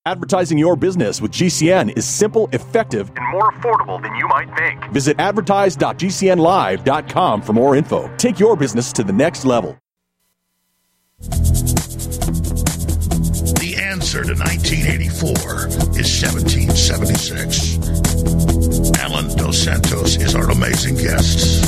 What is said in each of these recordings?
Advertising your business with GCN is simple, effective, and more affordable than you might think. Visit advertise.gcnlive.com for more info. Take your business to the next level. The answer to 1984 is 1776. Alan Dos Santos is our amazing guest.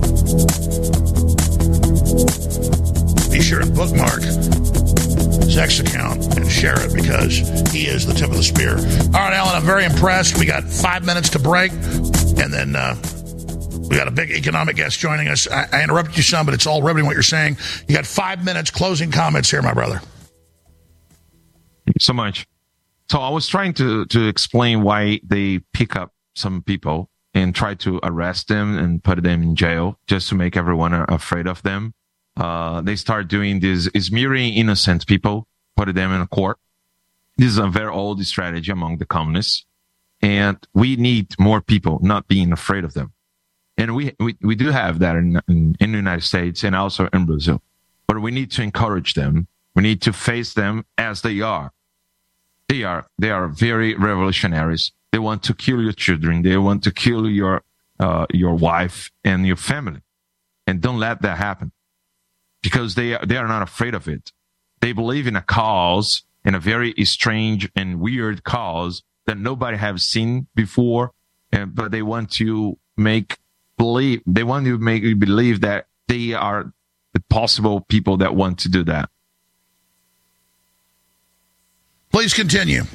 Be sure and bookmark his X account and share it because he is the tip of the spear. All right, Alan, I'm very impressed. We got 5 minutes to break, and then we got a big economic guest joining us. I interrupted you some, but it's all riveting what you're saying. You got 5 minutes, closing comments here, my brother. Thank you so much. So I was trying to explain why they pick up some people and try to arrest them and put them in jail just to make everyone afraid of them. They start doing this, is mirroring innocent people, put them in a court. This is a very old strategy among the communists. And we need more people not being afraid of them. And we do have that in the United States and also in Brazil. But we need to encourage them. We need to face them as they are. They are very revolutionaries. They want to kill your children. They want to kill your wife and your family. And don't let that happen. Because they are not afraid of it. They believe in a cause, in a very strange and weird cause that nobody has seen before, but they want to make you believe that they are the possible people that want to do that. Please continue.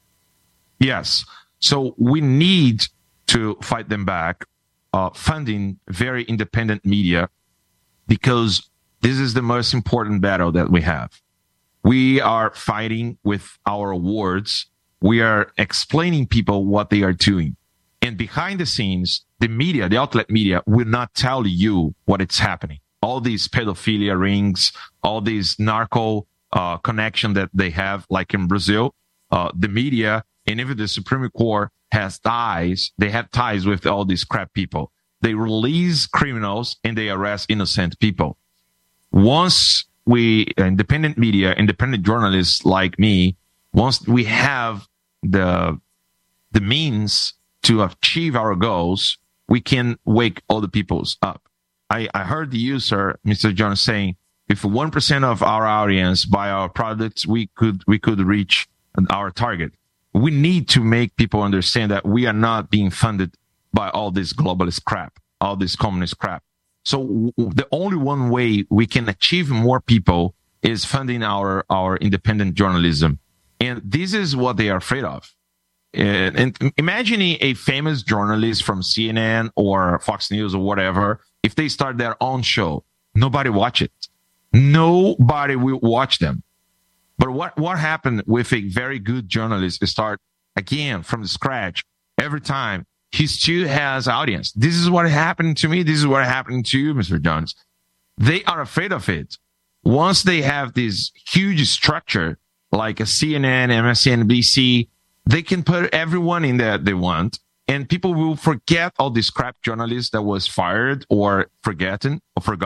Yes. So we need to fight them back, funding very independent media, because this is the most important battle that we have. We are fighting with our words. We are explaining people what they are doing. And behind the scenes, the media, the outlet media, will not tell you what is happening. All these pedophilia rings, all these narco connection that they have, like in Brazil, the media and even the Supreme Court has ties. They have ties with all these crap people. They release criminals and they arrest innocent people. Once independent media, independent journalists like me, once we have the means to achieve our goals, we can wake all the peoples up. I heard you, sir, Mr. Jones, saying if 1% of our audience buy our products, we could reach our target. We need to make people understand that we are not being funded by all this globalist crap, all this communist crap. So the only one way we can achieve more people is funding our independent journalism. And this is what they are afraid of. And imagining a famous journalist from CNN or Fox News or whatever, if they start their own show, nobody watch it. Nobody will watch them. But what happened with a very good journalist is start again from scratch every time. He still has audience. This is what happened to me. This is what happened to you, Mr. Jones. They are afraid of it. Once they have this huge structure like a CNN, MSNBC, they can put everyone in there they want, and people will forget all this crap journalist that was fired or forgotten.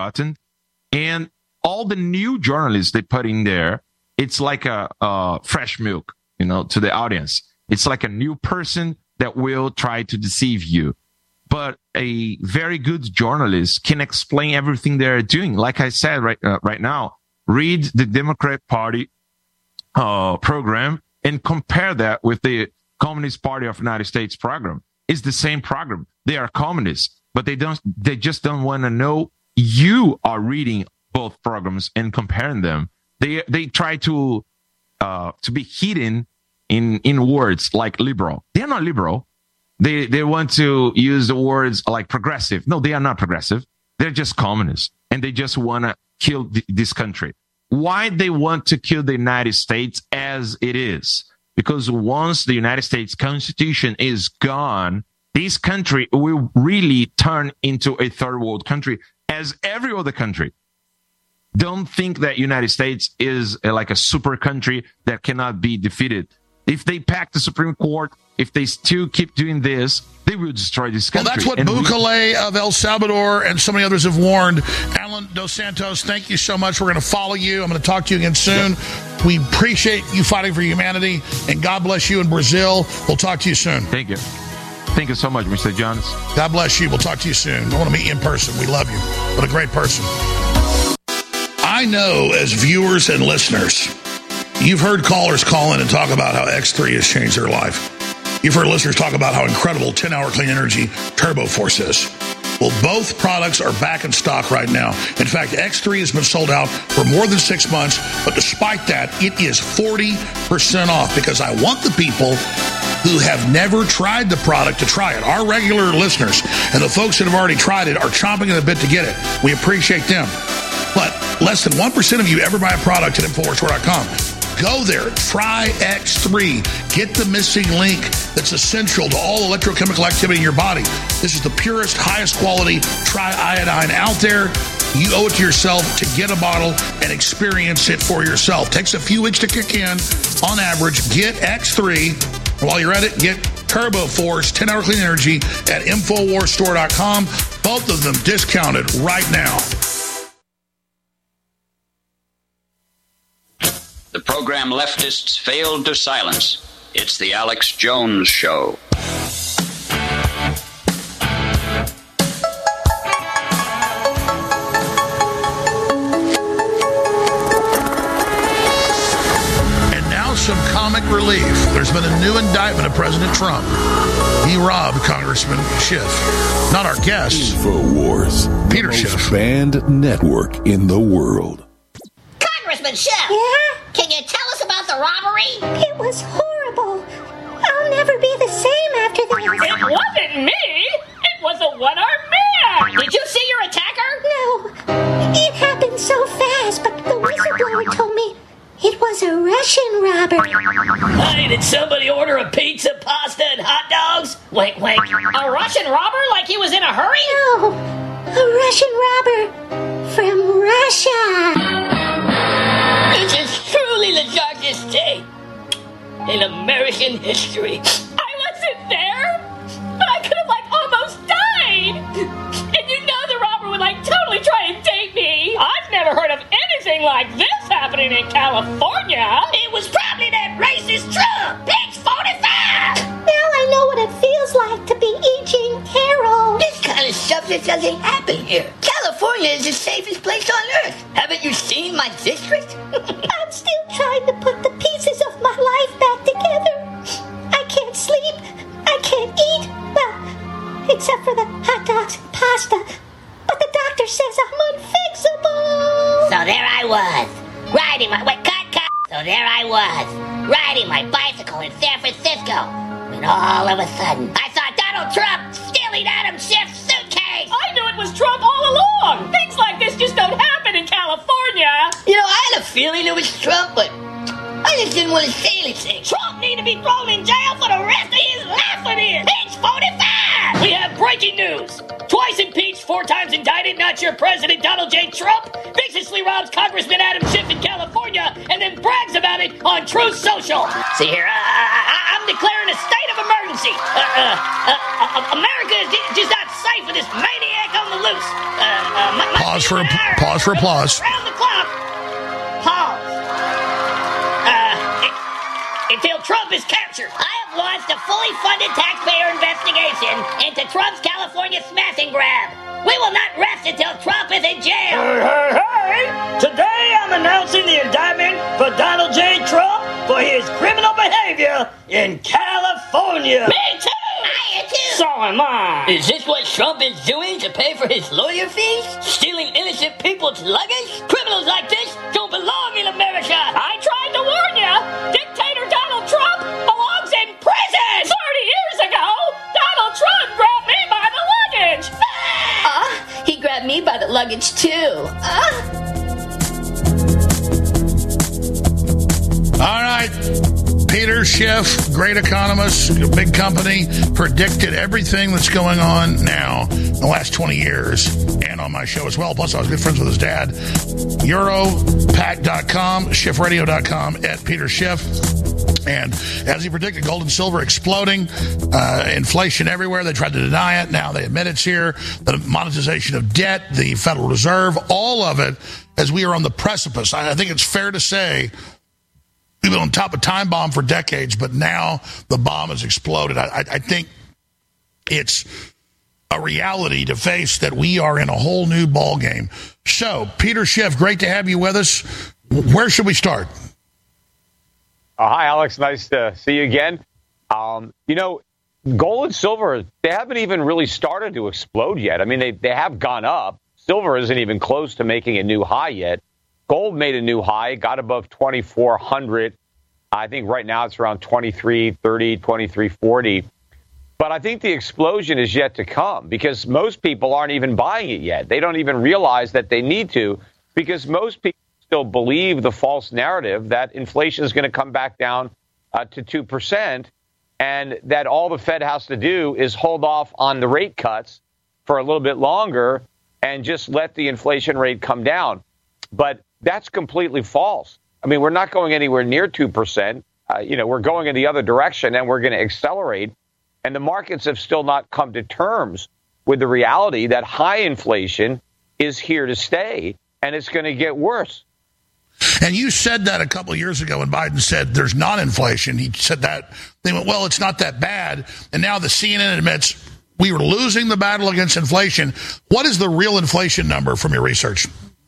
And all the new journalists they put in there, it's like a fresh milk, to the audience. It's like a new person that will try to deceive you. But a very good journalist can explain everything they're doing. Like I said right now, read the Democrat Party program and compare that with the Communist Party of the United States program. It's the same program. They are communists, but they just don't want to know you are reading both programs and comparing them. They try to be hidden in words like liberal. They're not liberal. They want to use the words like progressive. No, they are not progressive. They're just communists, and they just want to kill this country. Why they want to kill the United States as it is? Because once the United States Constitution is gone, this country will really turn into a third world country, as every other country. Don't think that United States is like a super country that cannot be defeated. If they pack the Supreme Court, if they still keep doing this, they will destroy this country. Well, that's what Bukele of El Salvador and so many others have warned. Alan Dos Santos, thank you so much. We're going to follow you. I'm going to talk to you again soon. We appreciate you fighting for humanity, and God bless you in Brazil. We'll talk to you soon. Thank you. Thank you so much, Mr. Jones. God bless you. We'll talk to you soon. I want to meet you in person. We love you. What a great person. I know as viewers and listeners, you've heard callers call in and talk about how X3 has changed their life. You've heard listeners talk about how incredible 10-hour clean energy Turbo Force is. Well, both products are back in stock right now. In fact, X3 has been sold out for more than 6 months, but despite that, it is 40% off because I want the people who have never tried the product to try it. Our regular listeners and the folks that have already tried it are chomping at the bit to get it. We appreciate them. But less than 1% of you ever buy a product at InfoWarsStore.com. Go there, try X3. Get the missing link that's essential to all electrochemical activity in your body. This is the purest, highest quality triiodine out there. You owe it to yourself to get a bottle and experience it for yourself. Takes a few weeks to kick in. On average, get X3. While you're at it, get Turbo Force 10-hour clean energy at InfoWarsStore.com. Both of them discounted right now. The program leftists failed to silence. It's the Alex Jones Show. And now some comic relief. There's been a new indictment of President Trump. He robbed Congressman Schiff. Not our guest. InfoWars. Peter the Schiff. most banned network in the world. Congressman Schiff! Yeah? Can you tell us about the robbery? It was horrible. I'll never be the same after this. It wasn't me! It was a one-armed man! Did you see your attacker? No, it happened so fast, but the whistleblower told me it was a Russian robber. Hey, did somebody order a pizza, pasta, and hot dogs? Wink, wink. A Russian robber like he was in a hurry? No, a Russian robber from Russia. This is truly the darkest day in American history. I wasn't there, but I could have, almost died. And you know the robber would, totally try and take me. I've never heard of anything like this happening in California. It was probably that racist Trump, Page 45. Now I know what it feels like to be E. Jean Carroll. This kind of stuff just doesn't happen here. California is the safest place on earth. Haven't you seen my district? I'm still trying to put the pieces of my life back together. I can't sleep. I can't eat. Well, except for the hot dogs and pasta. But the doctor says I'm unfixable. So there I was, riding my... Wait, cut. So there I was, riding my bicycle in San Francisco, when all of a sudden, I saw Donald Trump stealing Adam Schiff's suitcase. I knew it was Trump all along. Things like this just don't happen in California. I had a feeling it was Trump, but I just didn't want to say anything. Trump need to be thrown in jail for the rest of his life for this. Page 45. We have breaking news. Twice impeached, 4 times indicted, not your president, Donald J. Trump, viciously robs Congressman Adam Schiff in California and then brags about it on Truth Social. See here, I'm declaring a state of emergency. America is just not safe with this maniac on the loose. Pause for applause. Round the clock. Pause. Until Trump is captured. I have launched a fully funded taxpayer investigation into Trump's California smash and grab. We will not rest until Trump is in jail. Hey! Today I'm announcing the indictment for Donald J. Trump for his criminal behavior in California. Me too! I am too! So am I. Is this what Trump is doing to pay for his lawyer fees? Stealing innocent people's luggage? Criminals like this don't belong in America. I tried to warn you. Dictator Donald Trump belongs in prison. 30 years ago, Donald Trump grabbed me by the luggage. He grabbed me by the luggage too. All right. Peter Schiff, great economist, big company, predicted everything that's going on now in the last 20 years, and on my show as well. Plus, I was good friends with his dad. Europac.com, SchiffRadio.com, at Peter Schiff. And as he predicted, gold and silver exploding, inflation everywhere. They tried to deny it. Now they admit it's here. The monetization of debt, the Federal Reserve, all of it, as we are on the precipice. I think it's fair to say We've been on top of time bomb for decades, but now the bomb has exploded. I think it's a reality to face that we are in a whole new ball game. So, Peter Schiff, great to have you with us. Where should we start? Hi, Alex. Nice to see you again. Gold and silver, they haven't even really started to explode yet. I mean, they have gone up. Silver isn't even close to making a new high yet. Gold made a new high, got above 2,400. I think right now it's around 2,330, 2,340. But I think the explosion is yet to come because most people aren't even buying it yet. They don't even realize that they need to because most people still believe the false narrative that inflation is going to come back down to 2% and that all the Fed has to do is hold off on the rate cuts for a little bit longer and just let the inflation rate come down. But that's completely false. I mean, we're not going anywhere near 2%. We're going in the other direction and we're going to accelerate. And the markets have still not come to terms with the reality that high inflation is here to stay and it's going to get worse. And you said that a couple of years ago when Biden said there's non-inflation. He said that. They went, well, it's not that bad. And now the CNN admits we were losing the battle against inflation. What is the real inflation number from your research?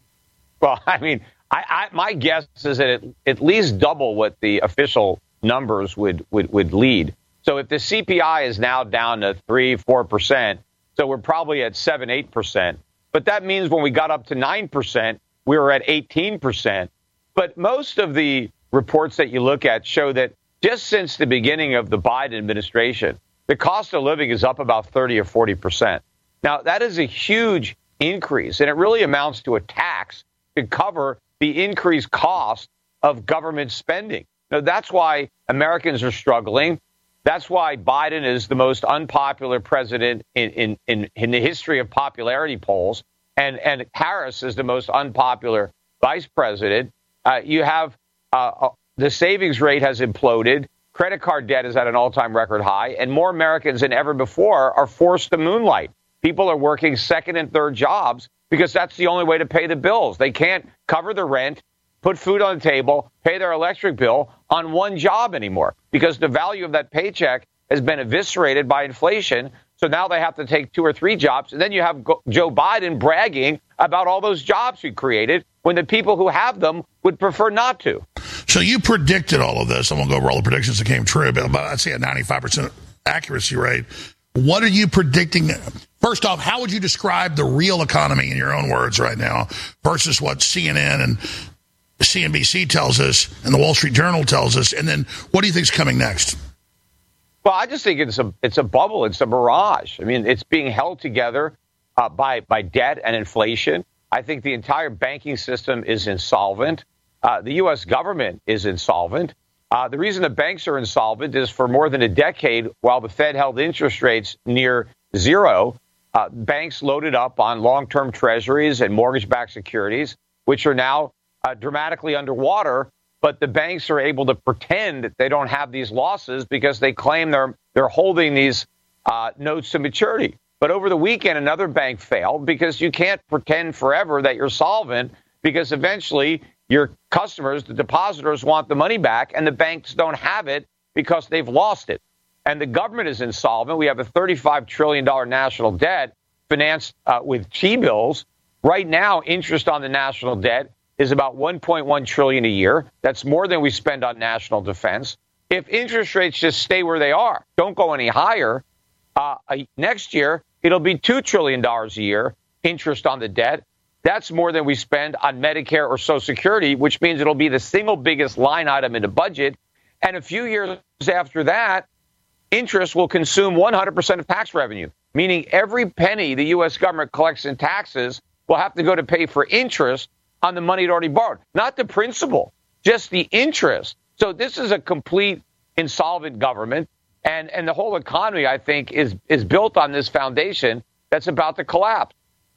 Well, I mean, my guess is that it at least double what the official numbers would lead. So if the CPI is now down to 3-4%, so we're probably at 7-8%. But that means when we got up to 9%, we were at 18%. But most of the reports that you look at show that just since the beginning of the Biden administration, the cost of living is up about 30 or 40%. Now, that is a huge increase, and it really amounts to a tax to cover the increased cost of government spending. Now, that's why Americans are struggling. That's why Biden is the most unpopular president in the history of popularity polls, and Harris is the most unpopular vice president. You have the savings rate has imploded. Credit card debt is at an all-time record high, and more Americans than ever before are forced to moonlight. People are working second and third jobs because that's the only way to pay the bills. They can't cover the rent, put food on the table, pay their electric bill on one job anymore because the value of that paycheck has been eviscerated by inflation. So now they have to take 2 or 3 jobs. And then you have Joe Biden bragging about all those jobs he created when the people who have them would prefer not to. So you predicted all of this. I won't go over all the predictions that came true, but I'd say a 95% accuracy rate. What are you predicting? First off, how would you describe the real economy in your own words right now versus what CNN and CNBC tells us and the Wall Street Journal tells us? And then what do you think is coming next? Well, I just think it's a bubble. It's a mirage. I mean, it's being held together by debt and inflation. I think the entire banking system is insolvent. The U.S. government is insolvent. The reason the banks are insolvent is for more than a decade, while the Fed held interest rates near zero, banks loaded up on long-term treasuries and mortgage-backed securities, which are now dramatically underwater. But the banks are able to pretend that they don't have these losses because they claim they're holding these notes to maturity. But over the weekend, another bank failed because you can't pretend forever that you're solvent because eventually your customers, the depositors, want the money back and the banks don't have it because they've lost it. And the government is insolvent. We have a $35 trillion national debt financed with T-bills. Right now, interest on the national debt is about $1.1 trillion a year. That's more than we spend on national defense. If interest rates just stay where they are, don't go any higher, next year it'll be $2 trillion a year interest on the debt. That's more than we spend on Medicare or Social Security, which means it'll be the single biggest line item in the budget. And a few years after that, interest will consume 100% of tax revenue, meaning every penny the U.S. government collects in taxes will have to go to pay for interest on the money it already borrowed, not the principal, just the interest. So this is a complete insolvent government. And the whole economy, I think, is built on this foundation that's about to collapse.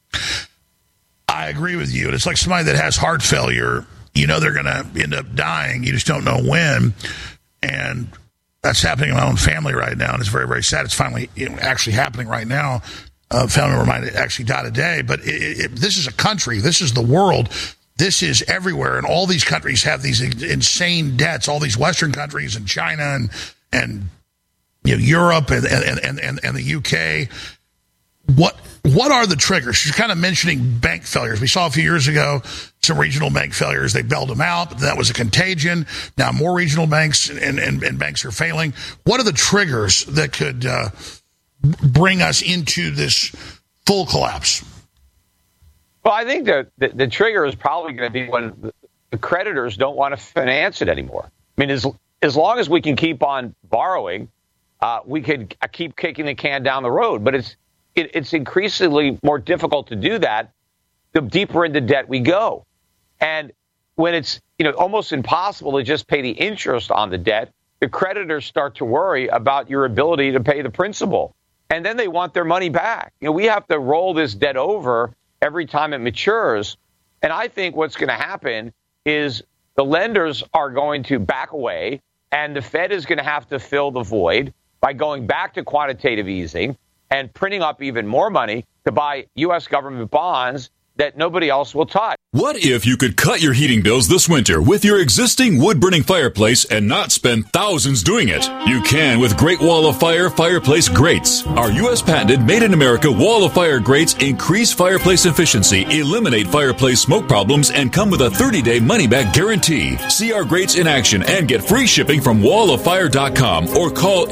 I agree with you. It's like somebody that has heart failure. You know they're going to end up dying. You just don't know when. And that's happening in my own family right now. And it's very, very sad. It's finally actually happening right now. A family member might actually die today. But this is a country. This is the world. this is everywhere, and all these countries have these insane debts, all these Western countries and China and Europe and the UK. What are the triggers? You're kind of mentioning bank failures. We saw a few years ago some regional bank failures. They bailed them out, but that was a contagion. Now more regional banks and banks are failing. What are the triggers that could bring us into this full collapse? Well, I think the trigger is probably going to be when the creditors don't want to finance it anymore. I mean, as long as we can keep on borrowing, we could keep kicking the can down the road. But it's increasingly more difficult to do that the deeper into debt we go. And when it's almost impossible to just pay the interest on the debt, the creditors start to worry about your ability to pay the principal. And then they want their money back. We have to roll this debt over every time it matures. And I think what's going to happen is the lenders are going to back away, and the Fed is going to have to fill the void by going back to quantitative easing and printing up even more money to buy U.S. government bonds that nobody else will touch. What if you could cut your heating bills this winter with your existing wood-burning fireplace and not spend thousands doing it? You can with Great Wall of Fire fireplace grates. Our U.S. patented made-in-America Wall of Fire grates increase fireplace efficiency, eliminate fireplace smoke problems, and come with a 30-day money-back guarantee. See our grates in action and get free shipping from walloffire.com or call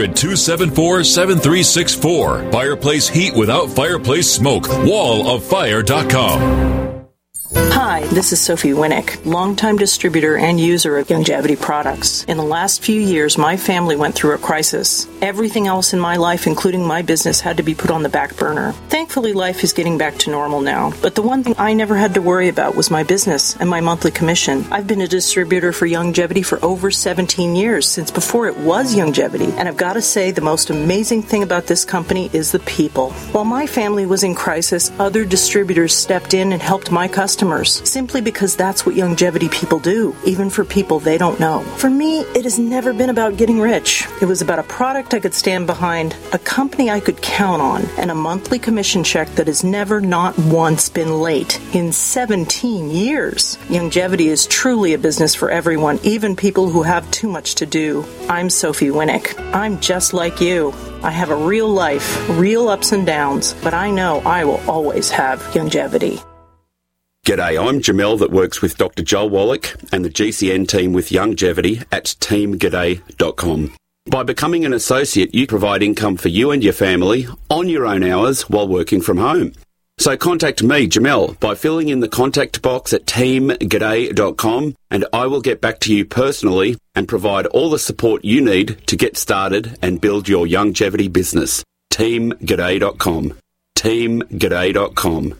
800-274-7364. Fireplace heat without fireplace smoke. walloffire.com. Hi, this is Sophie Winnick, longtime distributor and user of Youngevity products. In the last few years, my family went through a crisis. Everything else in my life, including my business, had to be put on the back burner. Thankfully, life is getting back to normal now. But the one thing I never had to worry about was my business and my monthly commission. I've been a distributor for Youngevity for over 17 years, since before it was Youngevity. And I've got to say, the most amazing thing about this company is the people. While my family was in crisis, other distributors stepped in and helped my customers, simply because that's what Youngevity people do, even for people they don't know. For me, it has never been about getting rich. It was about a product I could stand behind, a company I could count on, and a monthly commission check that has never, not once, been late in 17 years. Youngevity is truly a business for everyone, even people who have too much to do. I'm Sophie Winnick. I'm just like you. I have a real life, real ups and downs, but I know I will always have Youngevity. G'day, I'm Jamel that works with Dr. Joel Wallach and the GCN team with Youngevity at teamg'day.com. By becoming an associate, you provide income for you and your family on your own hours while working from home. So contact me, Jamel, by filling in the contact box at teamg'day.com, and I will get back to you personally and provide all the support you need to get started and build your Youngevity business. teamg'day.com. teamg'day.com.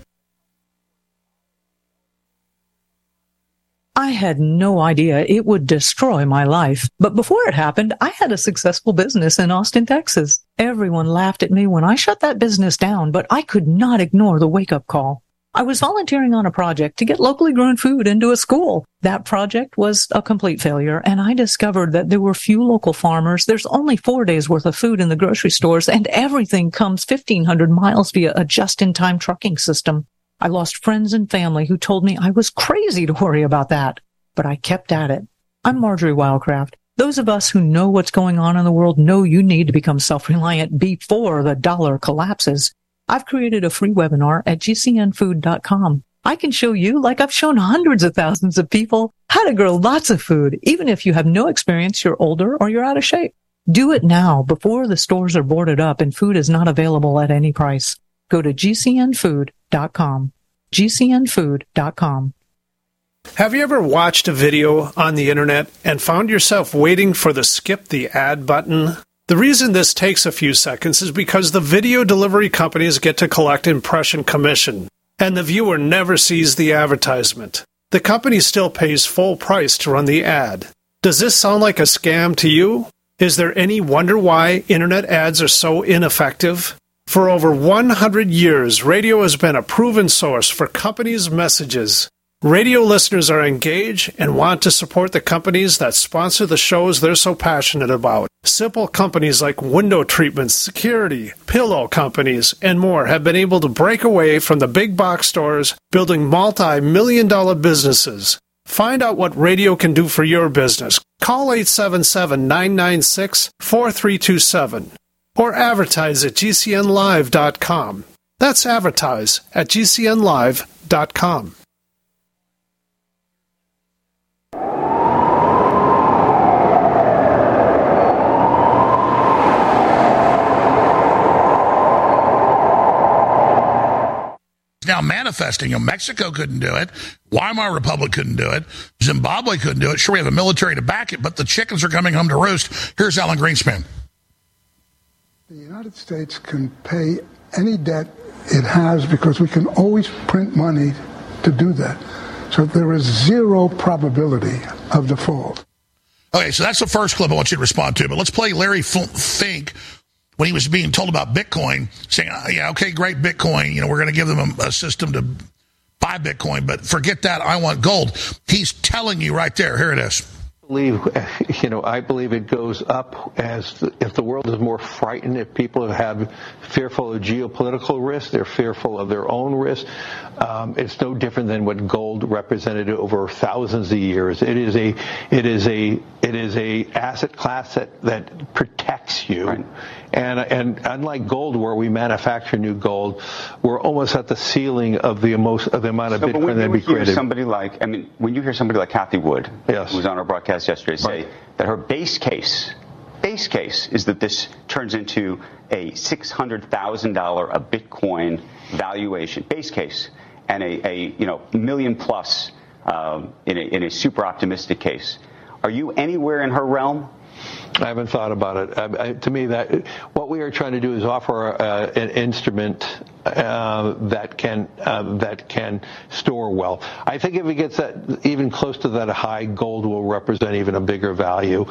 I had no idea it would destroy my life. But before it happened, I had a successful business in Austin, Texas. Everyone laughed at me when I shut that business down, but I could not ignore the wake-up call. I was volunteering on a project to get locally grown food into a school. That project was a complete failure, and I discovered that there were few local farmers. There's only 4 days worth of food in the grocery stores, and everything comes 1,500 miles via a just-in-time trucking system. I lost friends and family who told me I was crazy to worry about that, but I kept at it. I'm Marjorie Wildcraft. Those of us who know what's going on in the world know you need to become self-reliant before the dollar collapses. I've created a free webinar at gcnfood.com. I can show you, like I've shown hundreds of thousands of people, how to grow lots of food, even if you have no experience, you're older, or you're out of shape. Do it now before the stores are boarded up and food is not available at any price. Go to gcnfood.com. gcnfood.com. Have you ever watched a video on the internet and found yourself waiting for the skip the ad button? The reason this takes a few seconds is because the video delivery companies get to collect impression commission, and the viewer never sees the advertisement. The company still pays full price to run the ad. Does this sound like a scam to you? Is there any wonder why internet ads are so ineffective? For over 100 years, radio has been a proven source for companies' messages. Radio listeners are engaged and want to support the companies that sponsor the shows they're so passionate about. Simple companies like window treatments, security, pillow companies, and more have been able to break away from the big box stores, building multi-million-dollar businesses. Find out what radio can do for your business. Call 877-996-4327 or advertise at GCNlive.com. That's advertise at GCNlive.com. Now manifesting. Mexico couldn't do it. Weimar Republic couldn't do it. Zimbabwe couldn't do it. Sure, we have a military to back it, but the chickens are coming home to roost. Here's Alan Greenspan. The United States can pay any debt it has because we can always print money to do that. So there is zero probability of default. Okay, so that's the first clip I want you to respond to. But let's play Larry Fink when he was being told about Bitcoin, saying, yeah, okay, great, Bitcoin. We're going to give them a system to buy Bitcoin, but forget that. I want gold. He's telling you right there. Here it is. I believe it goes up if the world is more frightened, if people have fearful of geopolitical risk, they're fearful of their own risk. It's no different than what gold represented over thousands of years. It is a asset class that protects you. Right. And unlike gold, where we manufacture new gold, we're almost at the ceiling of the amount of Bitcoin that we created. When you hear somebody like Cathie Wood, yes, who was on our broadcast yesterday, say that her base case is that this turns into a $600,000 a Bitcoin valuation, base case, and a million plus in a super optimistic case. Are you anywhere in her realm? I haven't thought about it. To me, that what we are trying to do is offer an instrument that can store wealth. I think if it gets that even close to that high, gold will represent even a bigger value.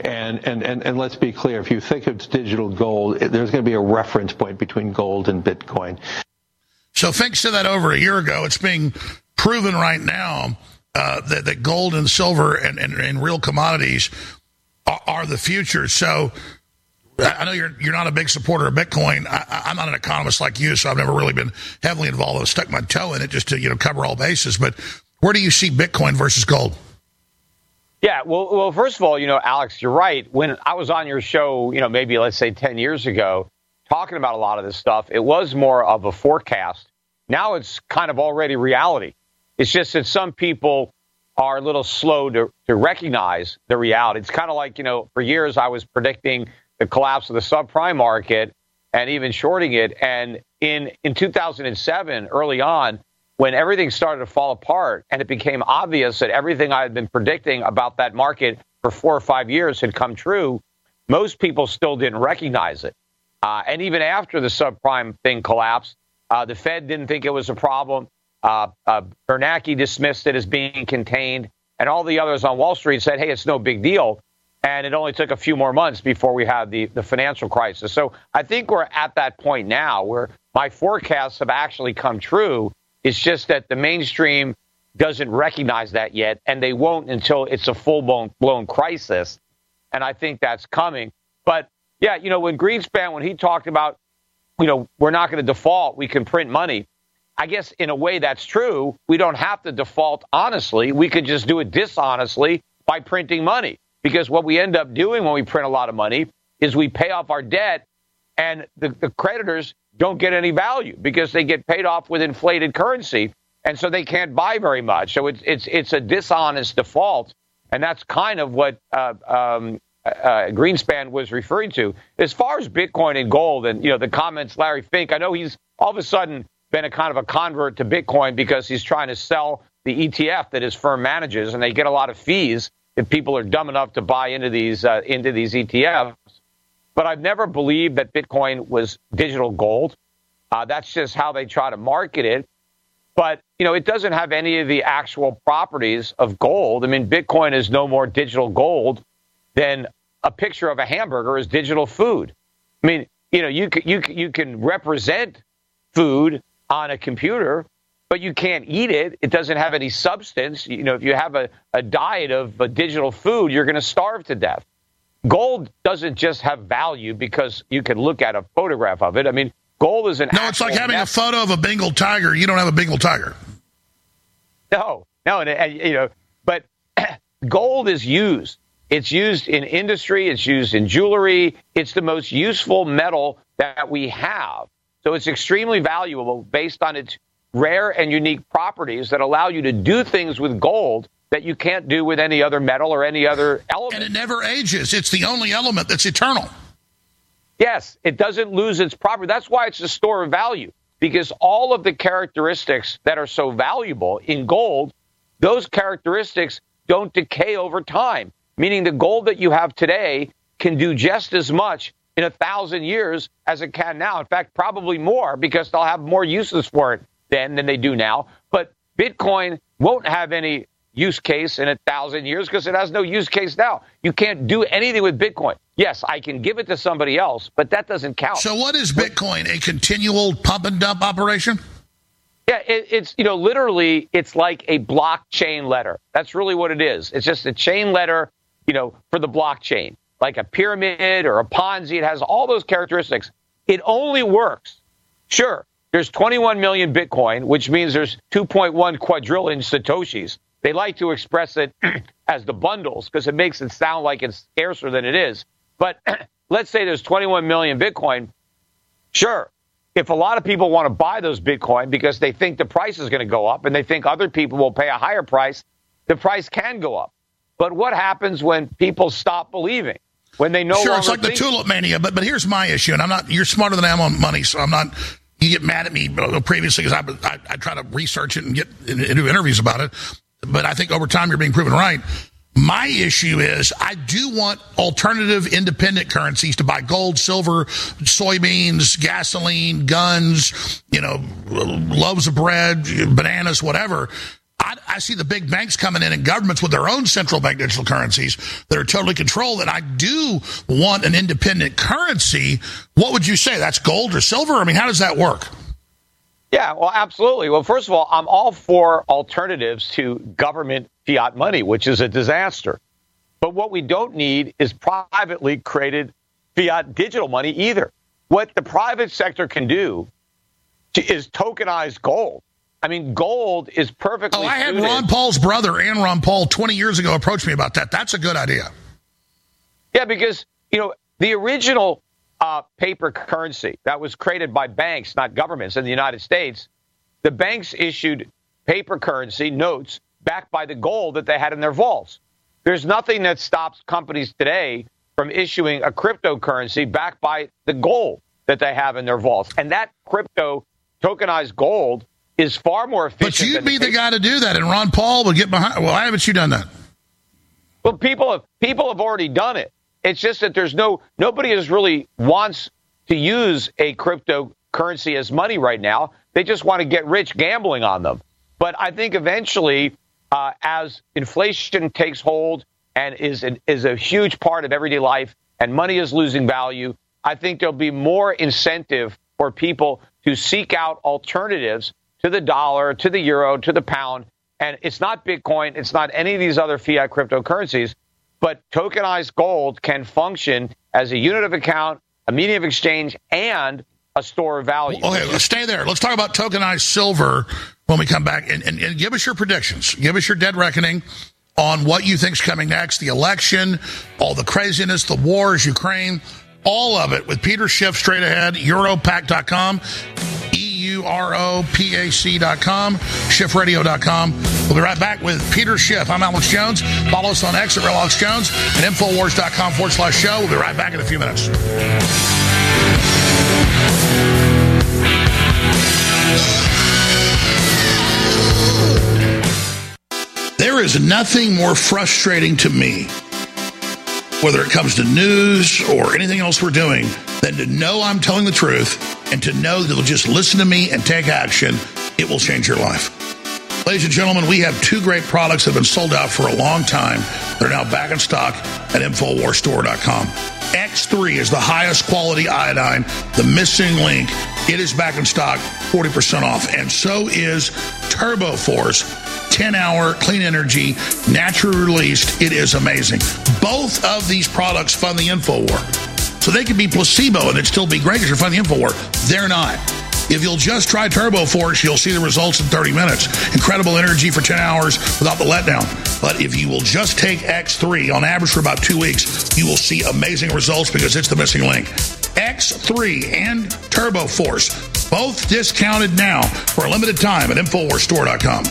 And let's be clear, if you think it's digital gold, there's going to be a reference point between gold and Bitcoin. So Fink said that over a year ago. It's being proven right now that gold and silver and real commodities are the future. So I know you're not a big supporter of Bitcoin. I'm not an economist like you, so I've never really been heavily involved. I've stuck my toe in it just to cover all bases. But where do you see Bitcoin versus gold? Yeah, well, first of all, Alex, you're right. When I was on your show, maybe let's say 10 years ago, talking about a lot of this stuff, it was more of a forecast. Now it's kind of already reality. It's just that some people are a little slow to recognize the reality. It's kind of like, for years I was predicting the collapse of the subprime market and even shorting it. And in 2007, early on, when everything started to fall apart and it became obvious that everything I had been predicting about that market for 4 or 5 years had come true, most people still didn't recognize it. And even after the subprime thing collapsed, the Fed didn't think it was a problem. Bernanke dismissed it as being contained, and all the others on Wall Street said, hey, it's no big deal. And it only took a few more months before we had the financial crisis. So I think we're at that point now where my forecasts have actually come true. It's just that the mainstream doesn't recognize that yet, and they won't until it's a full-blown crisis. And I think that's coming. But, yeah, when Greenspan, when he talked about, we're not going to default, we can print money. I guess in a way that's true. We don't have to default honestly. We could just do it dishonestly by printing money. Because what we end up doing when we print a lot of money is we pay off our debt and the creditors don't get any value because they get paid off with inflated currency. And so they can't buy very much. So it's a dishonest default. And that's kind of what Greenspan was referring to. As far as Bitcoin and gold and, the comments, Larry Fink, I know he's all of a sudden been a kind of a convert to Bitcoin because he's trying to sell the ETF that his firm manages, and they get a lot of fees if people are dumb enough to buy into these ETFs. But I've never believed that Bitcoin was digital gold. That's just how they try to market it. But, it doesn't have any of the actual properties of gold. I mean, Bitcoin is no more digital gold than a picture of a hamburger is digital food. I mean, you can represent food on a computer, but you can't eat it. It doesn't have any substance. You know, if you have a diet of digital food, you're going to starve to death. Gold doesn't just have value because you can look at a photograph of it. I mean, gold is No, it's like having a photo of a Bengal tiger. You don't have a Bengal tiger. No, and you know, but gold is used. It's used in industry. It's used in jewelry. It's the most useful metal that we have. So it's extremely valuable based on its rare and unique properties that allow you to do things with gold that you can't do with any other metal or any other element. And it never ages. It's the only element that's eternal. Yes, it doesn't lose its property. That's why it's a store of value, because all of the characteristics that are so valuable in gold, those characteristics don't decay over time, meaning the gold that you have today can do just as much in 1,000 years as it can now. In fact, probably more, because they'll have more uses for it then than they do now. But Bitcoin won't have any use case in 1,000 years because it has no use case now. You can't do anything with Bitcoin. Yes, I can give it to somebody else, but that doesn't count. So what is Bitcoin? A continual pump and dump operation? Yeah, it's, you know, literally it's like a blockchain letter. That's really what it is. It's just a chain letter, you know, for the blockchain, like a pyramid or a Ponzi. It has all those characteristics. It only works. Sure, there's 21 million Bitcoin, which means there's 2.1 quadrillion Satoshis. They like to express it as the bundles because it makes it sound like it's scarcer than it is. But let's say there's 21 million Bitcoin. Sure, if a lot of people want to buy those Bitcoin because they think the price is going to go up and they think other people will pay a higher price, the price can go up. But what happens when people stop believing? When they no longer it's like the tulip mania. But here's my issue, and I'm not. You're smarter than I am on money, so I'm not. You get mad at me previously because I try to research it and get into interviews about it. But I think over time you're being proven right. My issue is I do want alternative independent currencies to buy gold, silver, soybeans, gasoline, guns, you know, loaves of bread, bananas, whatever. I see the big banks coming in and governments with their own central bank digital currencies that are totally controlled. And I do want an independent currency. What would you say? That's gold or silver? I mean, how does that work? Yeah, well, absolutely. Well, first of all, I'm all for alternatives to government fiat money, which is a disaster. But what we don't need is privately created fiat digital money either. What the private sector can do is tokenize gold. I mean, gold is perfectly I had suited. Ron Paul's brother, and Ron Paul, 20 years ago approached me about that. That's a good idea. Yeah, because, you know, the original paper currency that was created by banks, not governments in the United States, the banks issued paper currency notes backed by the gold that they had in their vaults. There's nothing that stops companies today from issuing a cryptocurrency backed by the gold that they have in their vaults. And that crypto tokenized gold is far more efficient. But you'd be the guy to do that, and Ron Paul would get behind. Well, why haven't you done that? Well, people have already done it. It's just that there's nobody is really wants to use a cryptocurrency as money right now. They just want to get rich gambling on them. But I think eventually, as inflation takes hold and is a huge part of everyday life, and money is losing value, I think there'll be more incentive for people to seek out alternatives to the dollar, to the euro, to the pound. And it's not Bitcoin. It's not any of these other fiat cryptocurrencies. But tokenized gold can function as a unit of account, a medium of exchange, and a store of value. Okay, let's stay there. Let's talk about tokenized silver when we come back. And give us your predictions. Give us your dead reckoning on what you think's coming next, the election, all the craziness, the wars, Ukraine, all of it with Peter Schiff straight ahead, Europac.com, EUROPAC.com, SchiffRadio.com. We'll be right back with Peter Schiff. I'm Alex Jones. Follow us on X at Real Alex Jones and Infowars.com/show. We'll be right back in a few minutes. There is nothing more frustrating to me, whether it comes to news or anything else we're doing, than to know I'm telling the truth and to know that you'll just listen to me and take action. It will change your life. Ladies and gentlemen, we have two great products that have been sold out for a long time. They're now back in stock at InfoWarsStore.com. X3 is the highest quality iodine, the missing link. It is back in stock, 40% off. And so is Turbo Force, 10-hour clean energy, naturally released. It is amazing. Both of these products fund the InfoWar. So they could be placebo and it'd still be great because you're funding the InfoWar. They're not. If you'll just try Turbo Force, you'll see the results in 30 minutes. Incredible energy for 10 hours without the letdown. But if you will just take X3 on average for about 2 weeks, you will see amazing results because it's the missing link. X3 and Turbo Force, both discounted now for a limited time at InfoWarsStore.com.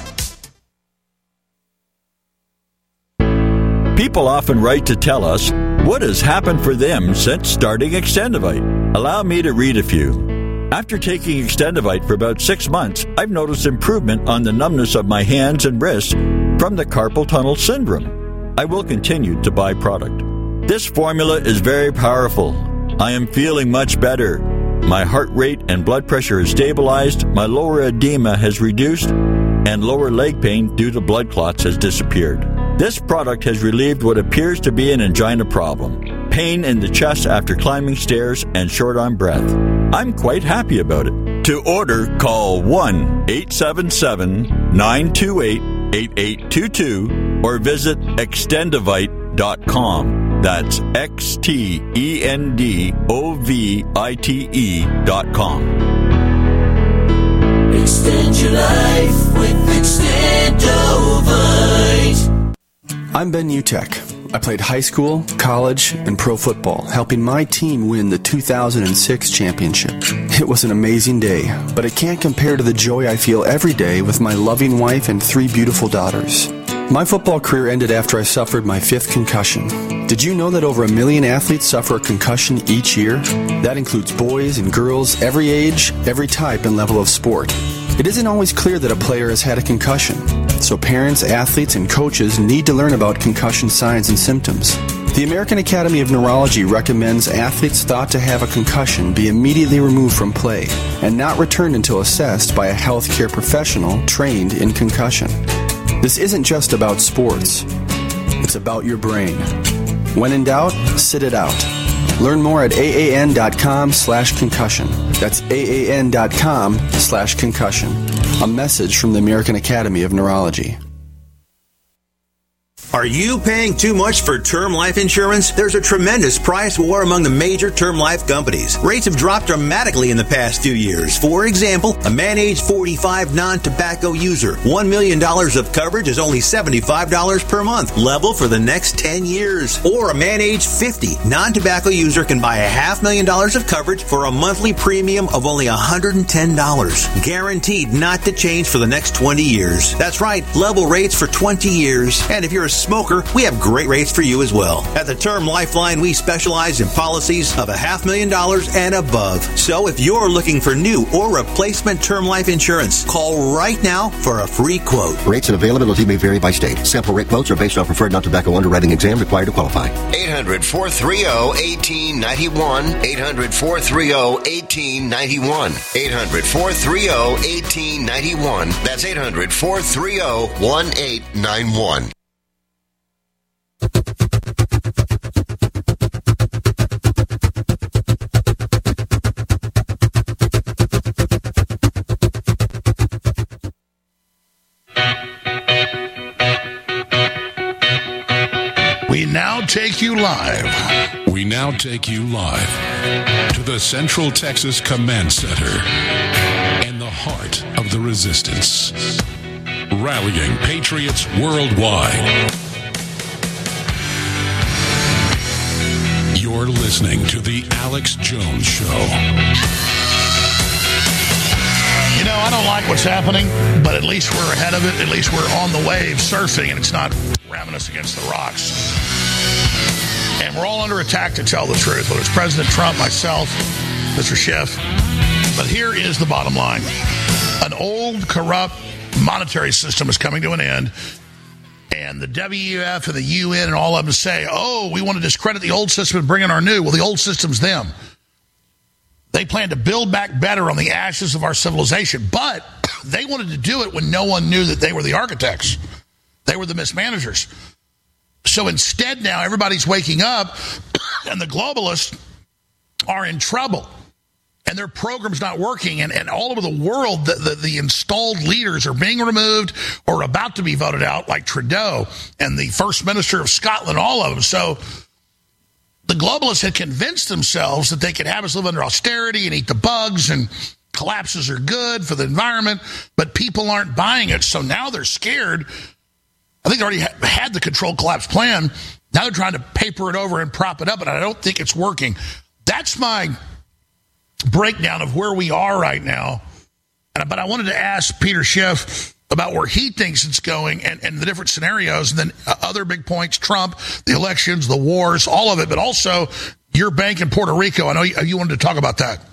People often write to tell us what has happened for them since starting Extendivite. Allow me to read a few. After taking Extendivite for about 6 months, I've noticed improvement on the numbness of my hands and wrists from the carpal tunnel syndrome. I will continue to buy product. This formula is very powerful. I am feeling much better. My heart rate and blood pressure is stabilized, my lower edema has reduced, and lower leg pain due to blood clots has disappeared. This product has relieved what appears to be an angina problem, pain in the chest after climbing stairs, and short on breath. I'm quite happy about it. To order, call 1-877-928-8822 or visit Extendivite.com. That's XTENDOVITE.com. Extend your life with Extendovite. I'm Ben Utek. I played high school, college, and pro football, helping my team win the 2006 championship. It was an amazing day, but it can't compare to the joy I feel every day with my loving wife and 3 beautiful daughters. My football career ended after I suffered my 5th concussion. Did you know that over 1 million athletes suffer a concussion each year? That includes boys and girls, every age, every type and level of sport. It isn't always clear that a player has had a concussion, so parents, athletes, and coaches need to learn about concussion signs and symptoms. The American Academy of Neurology recommends athletes thought to have a concussion be immediately removed from play and not returned until assessed by a healthcare professional trained in concussion. This isn't just about sports. It's about your brain. When in doubt, sit it out. Learn more at AAN.com/concussion. That's AAN.com/concussion. A message from the American Academy of Neurology. Are you paying too much for term life insurance? There's a tremendous price war among the major term life companies. Rates have dropped dramatically in the past few years. For example, a man age 45 non-tobacco user, $1 million of coverage is only $75 per month, level for the next 10 years. Or a man age 50 non-tobacco user can buy $500,000 of coverage for a monthly premium of only $110, guaranteed not to change for the next 20 years. That's right, level rates for 20 years. And if you're a smoker, we have great rates for you as well. At the Term Lifeline, we specialize in policies of $500,000 and above. So if you're looking for new or replacement term life insurance, call right now for a free quote. Rates and availability may vary by state. Sample rate quotes are based on preferred non-tobacco underwriting exam required to qualify. 800-430-1891. 800-430-1891. 800-430-1891. That's 800-430-1891. We now take you live. We now take you live to the Central Texas Command Center in the heart of the resistance. Rallying patriots worldwide. You're listening to The Alex Jones Show. You know, I don't like what's happening, but at least we're ahead of it. At least we're on the wave surfing, and it's not ramming us against the rocks. And we're all under attack, to tell the truth, whether it's President Trump, myself, Mr. Schiff. But here is the bottom line. An old, corrupt monetary system is coming to an end. And the WEF and the UN and all of them say, oh, we want to discredit the old system and bring in our new. Well, the old system's them. They plan to build back better on the ashes of our civilization. But they wanted to do it when no one knew that they were the architects. They were the mismanagers. So instead now everybody's waking up And the globalists are in trouble. And their program's not working. And all over the world, the installed leaders are being removed or about to be voted out, like Trudeau and the First Minister of Scotland, all of them. So the globalists had convinced themselves that they could have us live under austerity and eat the bugs, and collapses are good for the environment, but people aren't buying it. So now they're scared. I think they already had the controlled collapse plan. Now they're trying to paper it over and prop it up, and I don't think it's working. That's my breakdown of where we are right now. But I wanted to ask Peter Schiff about where he thinks it's going and the different scenarios, and then other big points, Trump, the elections, the wars, all of it, but also your bank in Puerto Rico. I know you wanted to talk about that.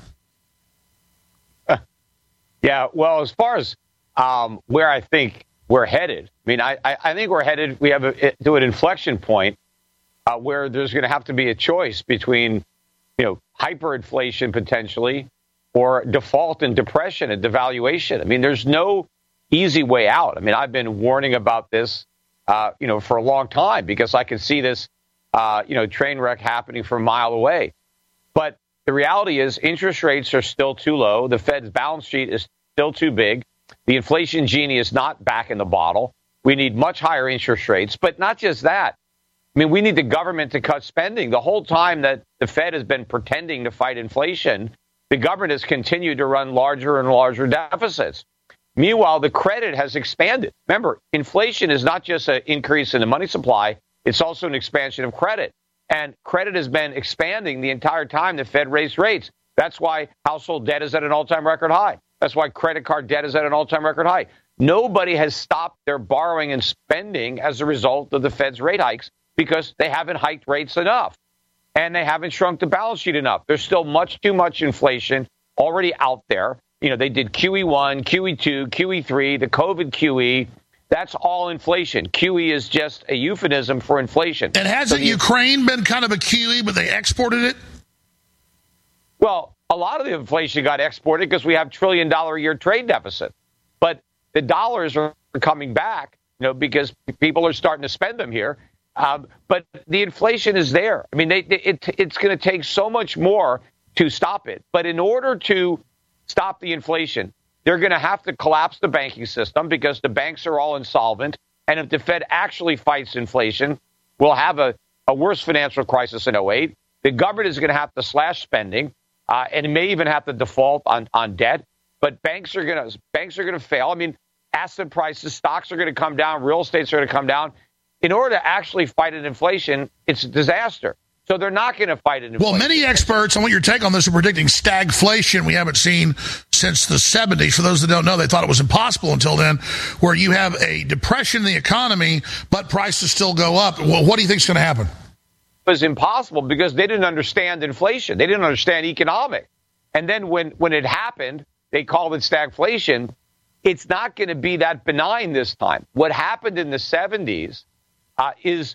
Yeah, well, as far as where I think we're headed, I mean, I think we're headed, we have to an inflection point where there's going to have to be a choice between, hyperinflation potentially or default and depression and devaluation. I mean, there's no easy way out. I mean, I've been warning about this, for a long time because I can see this, train wreck happening from a mile away. But the reality is interest rates are still too low. The Fed's balance sheet is still too big. The inflation genie is not back in the bottle. We need much higher interest rates, but not just that. I mean, we need the government to cut spending. The whole time that the Fed has been pretending to fight inflation, the government has continued to run larger and larger deficits. Meanwhile, the credit has expanded. Remember, inflation is not just an increase in the money supply. It's also an expansion of credit. And credit has been expanding the entire time the Fed raised rates. That's why household debt is at an all-time record high. That's why credit card debt is at an all-time record high. Nobody has stopped their borrowing and spending as a result of the Fed's rate hikes because they haven't hiked rates enough. And they haven't shrunk the balance sheet enough. There's still much too much inflation already out there. They did QE1, QE2, QE3, the COVID QE. That's all inflation. QE is just a euphemism for inflation. And hasn't Ukraine been kind of a QE, but they exported it? Well, a lot of the inflation got exported because we have $1 trillion a year trade deficit. But the dollars are coming back, because people are starting to spend them here. But the inflation is there. I mean, it's going to take so much more to stop it. But in order to stop the inflation, they're going to have to collapse the banking system because the banks are all insolvent. And if the Fed actually fights inflation, we'll have a worse financial crisis in 2008. The government is going to have to slash spending, and it may even have to default on debt. But banks are going to fail. I mean, asset prices, stocks are going to come down, real estates are going to come down. In order to actually fight an inflation, it's a disaster. So they're not going to fight an inflation. Well, many experts, I want your take on this, are predicting stagflation we haven't seen since the 70s. For those that don't know, they thought it was impossible until then, where you have a depression in the economy, but prices still go up. Well, what do you think is going to happen? It was impossible because they didn't understand inflation. They didn't understand economics. And then when it happened, they called it stagflation. It's not going to be that benign this time. What happened in the 70s is,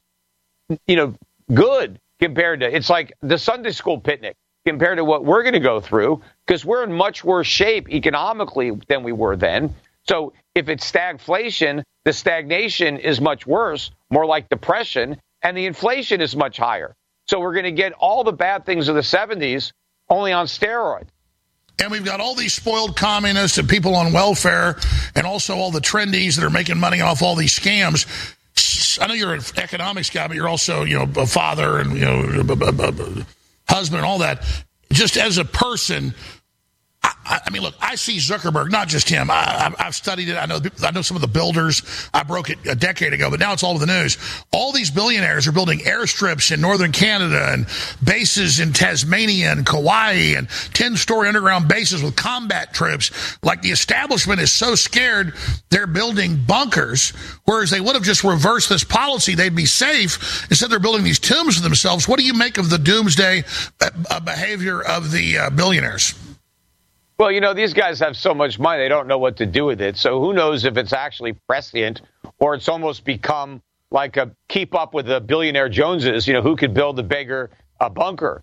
good compared to, it's like the Sunday school picnic compared to what we're going to go through, because we're in much worse shape economically than we were then. So if it's stagflation, the stagnation is much worse, more like depression, and the inflation is much higher. So we're going to get all the bad things of the 70s only on steroids. And we've got all these spoiled communists and people on welfare, and also all the trendies that are making money off all these scams. I know you're an economics guy, but you're also, a father and, a husband and all that. Just as a person, I mean, look, I see Zuckerberg, not just him. I've studied it. I know some of the builders. I broke it a decade ago, but now it's all over the news. All these billionaires are building airstrips in northern Canada and bases in Tasmania and Kauai and 10-story underground bases with combat trips. Like, the establishment is so scared they're building bunkers, whereas they would have just reversed this policy. They'd be safe. Instead, they're building these tombs for themselves. What do you make of the doomsday behavior of the billionaires? Well, these guys have so much money, they don't know what to do with it. So who knows if it's actually prescient or it's almost become like a keep up with the billionaire Joneses, who could build the bigger bunker.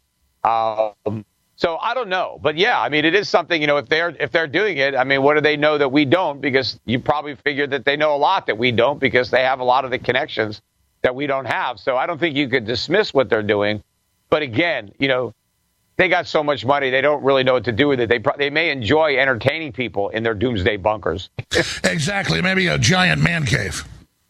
So I don't know. But, yeah, I mean, it is something, if they're doing it, I mean, what do they know that we don't? Because you probably figure that they know a lot that we don't because they have a lot of the connections that we don't have. So I don't think you could dismiss what they're doing. But again, they got so much money, they don't really know what to do with it. They may enjoy entertaining people in their doomsday bunkers. Exactly. Maybe a giant man cave.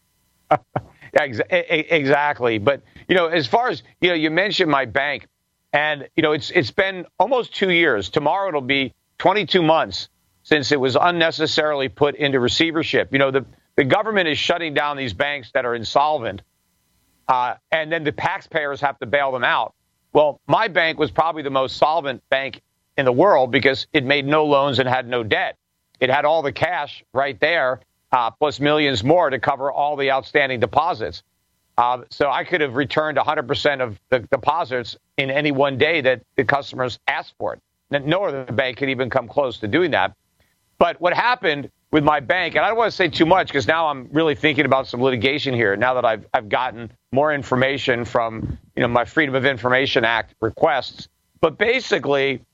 Exactly. But, as far as, you mentioned my bank, and, it's been almost 2 years. Tomorrow it'll be 22 months since it was unnecessarily put into receivership. The government is shutting down these banks that are insolvent, and then the taxpayers have to bail them out. Well, my bank was probably the most solvent bank in the world because it made no loans and had no debt. It had all the cash right there, plus millions more to cover all the outstanding deposits. So I could have returned 100% of the deposits in any one day that the customers asked for it. No other bank could even come close to doing that. But what happened with my bank, and I don't want to say too much because now I'm really thinking about some litigation here now that I've gotten more information from my Freedom of Information Act requests. But basically,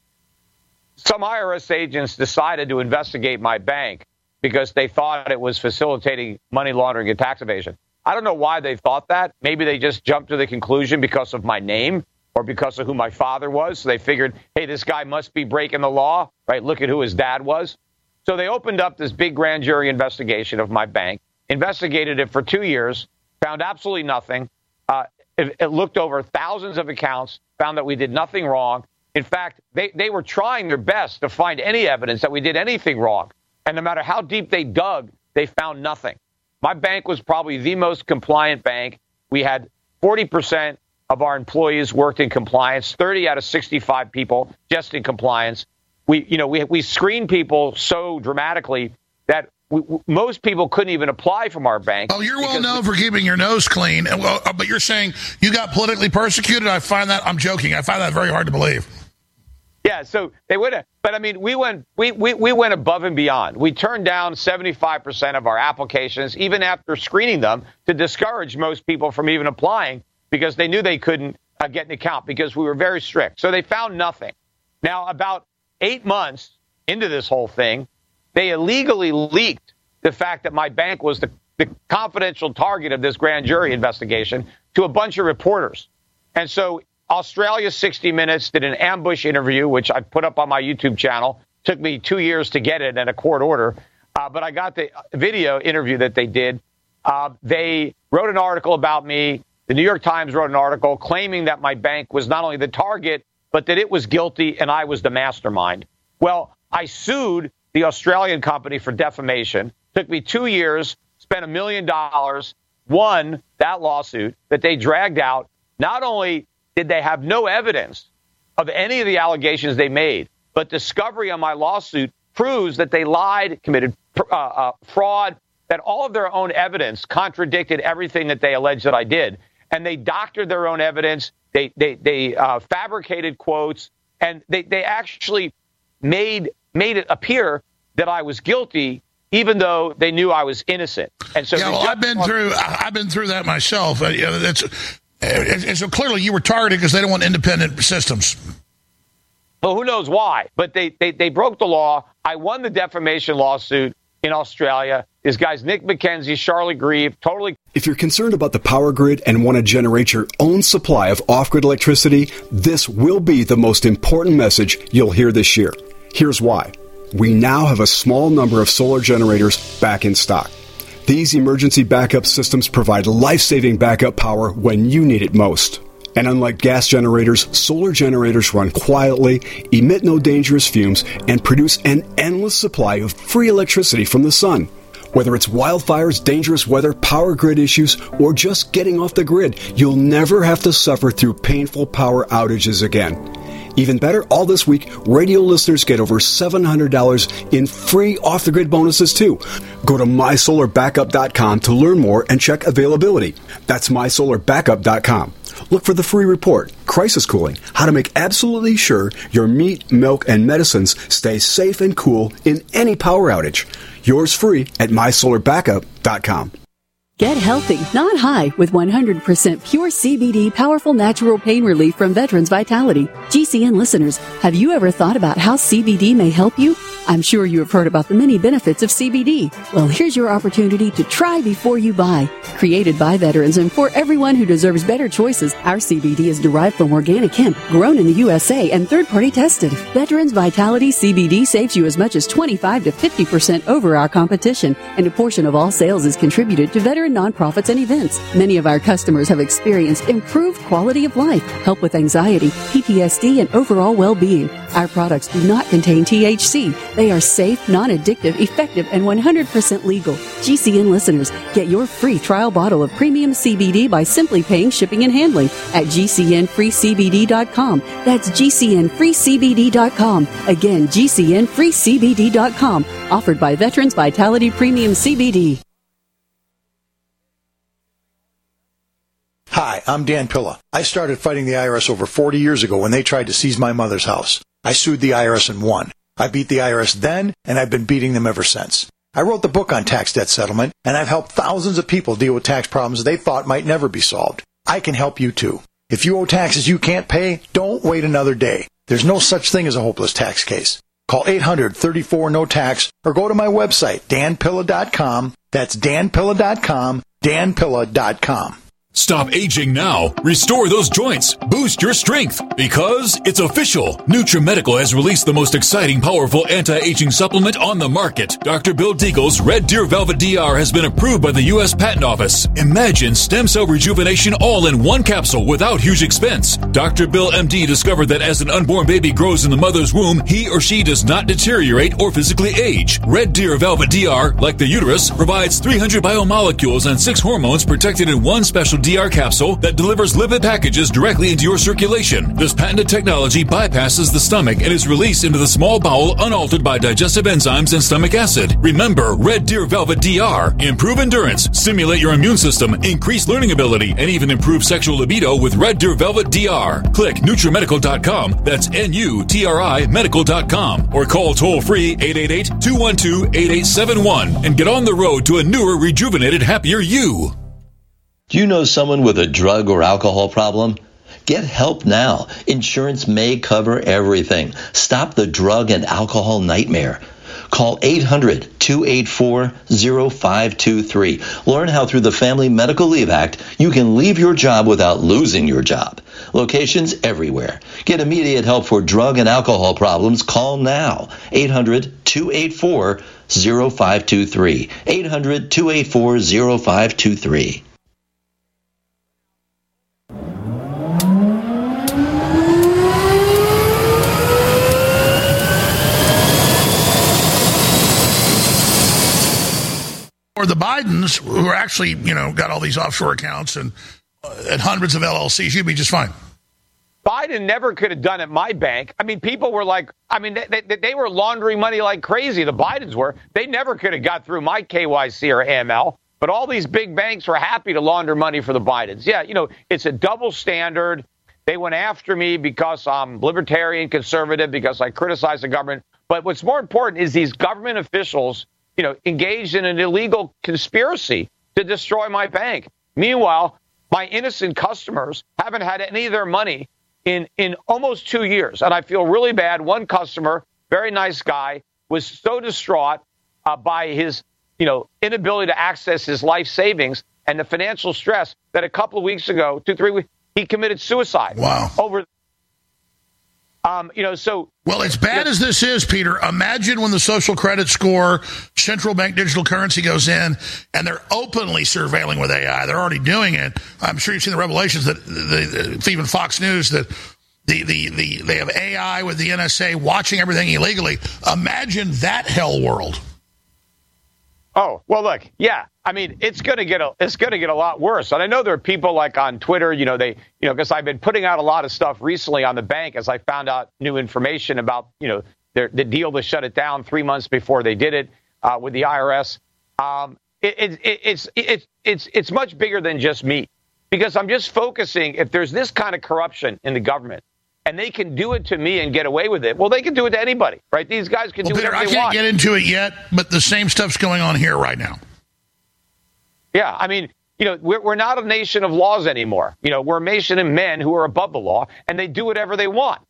some IRS agents decided to investigate my bank because they thought it was facilitating money laundering and tax evasion. I don't know why they thought that. Maybe they just jumped to the conclusion because of my name or because of who my father was. So they figured, hey, this guy must be breaking the law, right? Look at who his dad was. So they opened up this big grand jury investigation of my bank, investigated it for 2 years, found absolutely nothing. It looked over thousands of accounts, found that we did nothing wrong. In fact, they were trying their best to find any evidence that we did anything wrong. And no matter how deep they dug, they found nothing. My bank was probably the most compliant bank. We had 40% of our employees worked in compliance, 30 out of 65 people just in compliance. We screened people so dramatically that most people couldn't even apply from our bank. Oh, you're well known for keeping your nose clean. But you're saying you got politically persecuted? I'm joking. I find that very hard to believe. Yeah, so they would have. But, I mean, we went above and beyond. We turned down 75% of our applications, even after screening them, to discourage most people from even applying because they knew they couldn't get an account because we were very strict. So they found nothing. Now, about 8 months into this whole thing, they illegally leaked the fact that my bank was the confidential target of this grand jury investigation to a bunch of reporters. And so Australia 60 Minutes did an ambush interview, which I put up on my YouTube channel. Took me 2 years to get it and a court order. But I got the video interview that they did. They wrote an article about me. The New York Times wrote an article claiming that my bank was not only the target, but that it was guilty and I was the mastermind. Well, I sued the Australian company for defamation. Took me 2 years, spent $1 million, won that lawsuit that they dragged out. Not only did they have no evidence of any of the allegations they made, but discovery on my lawsuit proves that they lied, committed fraud, that all of their own evidence contradicted everything that they alleged that I did. And they doctored their own evidence. They fabricated quotes, and they actually made it appear that I was guilty, even though they knew I was innocent. And so I've been through that myself. And so clearly you were targeted because they don't want independent systems. Well, who knows why? But they broke the law. I won the defamation lawsuit in Australia. These guys, Nick McKenzie, Charlie Grieve, totally. If you're concerned about the power grid and want to generate your own supply of off-grid electricity, this will be the most important message you'll hear this year. Here's why. We now have a small number of solar generators back in stock. These emergency backup systems provide life-saving backup power when you need it most. And unlike gas generators, solar generators run quietly, emit no dangerous fumes, and produce an endless supply of free electricity from the sun. Whether it's wildfires, dangerous weather, power grid issues, or just getting off the grid, you'll never have to suffer through painful power outages again. Even better, all this week, radio listeners get over $700 in free off-the-grid bonuses, too. Go to MySolarBackup.com to learn more and check availability. That's MySolarBackup.com. Look for the free report, Crisis Cooling, how to make absolutely sure your meat, milk, and medicines stay safe and cool in any power outage. Yours free at MySolarBackup.com. Get healthy, not high, with 100% pure CBD powerful natural pain relief from Veterans Vitality. GCN listeners, have you ever thought about how CBD may help you? I'm sure you have heard about the many benefits of CBD. Well, here's your opportunity to try before you buy. Created by veterans and for everyone who deserves better choices, our CBD is derived from organic hemp, grown in the USA and third-party tested. Veterans Vitality CBD saves you as much as 25 to 50% over our competition, and a portion of all sales is contributed to veteran nonprofits and events. Many of our customers have experienced improved quality of life, help with anxiety, PTSD, and overall well-being. Our products do not contain THC. They are safe, non-addictive, effective, and 100% legal. GCN listeners, get your free trial bottle of premium CBD by simply paying shipping and handling at GCNFreeCBD.com. That's GCNFreeCBD.com. Again, GCNFreeCBD.com. Offered by Veterans Vitality Premium CBD. Hi, I'm Dan Pilla. I started fighting the IRS over 40 years ago when they tried to seize my mother's house. I sued the IRS and won. I beat the IRS then, and I've been beating them ever since. I wrote the book on tax debt settlement, and I've helped thousands of people deal with tax problems they thought might never be solved. I can help you too. If you owe taxes you can't pay, don't wait another day. There's no such thing as a hopeless tax case. Call 800-34-NO-TAX or go to my website, danpilla.com. That's danpilla.com, danpilla.com. Stop aging now. Restore those joints. Boost your strength. Because it's official. NutriMedical has released the most exciting, powerful anti-aging supplement on the market. Dr. Bill Deagle's Red Deer Velvet DR has been approved by the U.S. Patent Office. Imagine stem cell rejuvenation all in one capsule without huge expense. Dr. Bill MD discovered that as an unborn baby grows in the mother's womb, he or she does not deteriorate or physically age. Red Deer Velvet DR, like the uterus, provides 300 biomolecules and 6 hormones protected in one special DR capsule that delivers lipid packages directly into your circulation. This patented technology bypasses the stomach and is released into the small bowel unaltered by digestive enzymes and stomach acid. Remember, Red Deer Velvet DR. Improve endurance, stimulate your immune system, increase learning ability, and even improve sexual libido with Red Deer Velvet DR. Click NutriMedical.com. That's NUTRI Medical.com. Or call toll-free 888-212-8871 and get on the road to a newer, rejuvenated, happier you. Do you know someone with a drug or alcohol problem? Get help now. Insurance may cover everything. Stop the drug and alcohol nightmare. Call 800-284-0523. Learn how through the Family Medical Leave Act, you can leave your job without losing your job. Locations everywhere. Get immediate help for drug and alcohol problems. Call now. 800-284-0523. 800-284-0523. Or the Bidens, who are actually, got all these offshore accounts and hundreds of LLCs, you'd be just fine. Biden never could have done it my bank. I mean, people were like, they were laundering money like crazy. The Bidens were. They never could have got through my KYC or AML. But all these big banks were happy to launder money for the Bidens. Yeah, it's a double standard. They went after me because I'm libertarian, conservative, because I criticize the government. But what's more important is these government officials, engaged in an illegal conspiracy to destroy my bank. Meanwhile, my innocent customers haven't had any of their money in almost 2 years. And I feel really bad. One customer, very nice guy, was so distraught by his, inability to access his life savings and the financial stress that a couple of weeks ago, 2-3 weeks, he committed suicide. Wow. Well, as bad as this is, Peter, imagine when the social credit score, central bank digital currency goes in, and they're openly surveilling with AI. They're already doing it. I'm sure you've seen the revelations that even Fox News that they have AI with the NSA watching everything illegally. Imagine that hell world. Oh, well, look, yeah. I mean, it's going to get a lot worse. And I know there are people like on Twitter, because I've been putting out a lot of stuff recently on the bank as I found out new information about, the deal to shut it down 3 months before they did it with the IRS. It's much bigger than just me, because I'm just focusing. If there's this kind of corruption in the government and they can do it to me and get away with it, well, they can do it to anybody, right? These guys can do whatever they want. I can't get into it yet, but the same stuff's going on here right now. Yeah, I mean, we're not a nation of laws anymore. We're a nation of men who are above the law, and they do whatever they want.